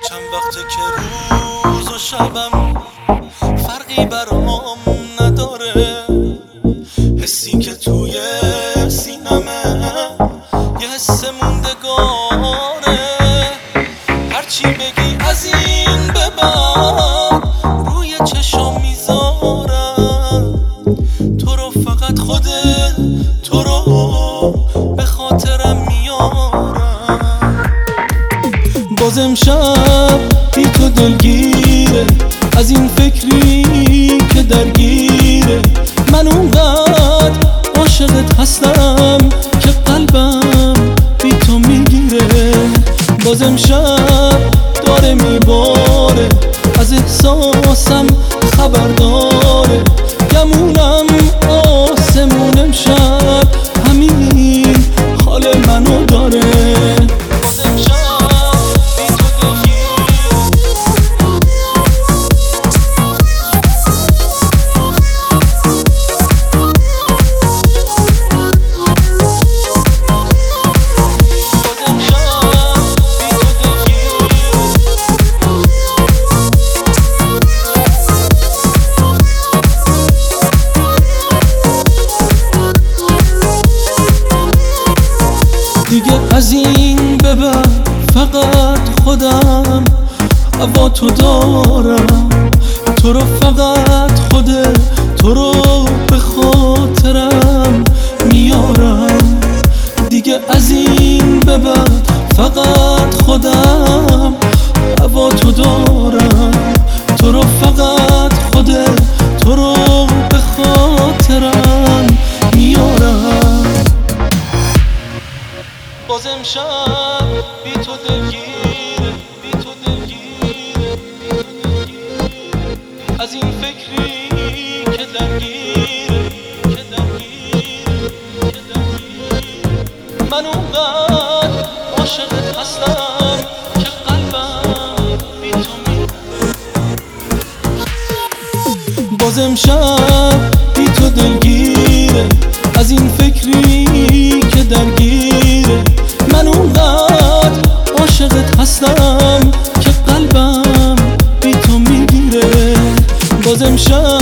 چند وقته که روز و شبم فرقی برام نداره، حسی که توی سینمه یه حس موندگاره. هرچی بگی از این به بعد روی چشم میذارم، تو رو فقط خودت، تو رو به خاطرم میارم. باز امشب بی تو دلگیره، از این فکری که درگیره. من اونقدر عاشقت هستم که قلبم بی تو میگیره. باز امشب داره میباره، از احساسم خبر داره. گمونم آسمون امشب همین حال منو داره. باز امشب بی تو دلگیره، دیگه از این به بعد فقط خودم هوا تو دارم. تو رو فقط خودت، تو رو به خاطرم میارم. دیگه از این به بعد فقط خودم هوا تو دارم. تو رو فقط خودت، تو رو به خاطرم میارم. باز امشب بی تو دلگیره، بی تو دلگیره، از این فکری که درگیره، که درگیره، که درگیره. من اونقدر عاشقت هستم که قلبم بی تو میره. باز امشب بی تو دلگیره، از این فکری که درگیره. من اونقدر عاشقت هستم که قلبم بی تو میگیره. باز امشب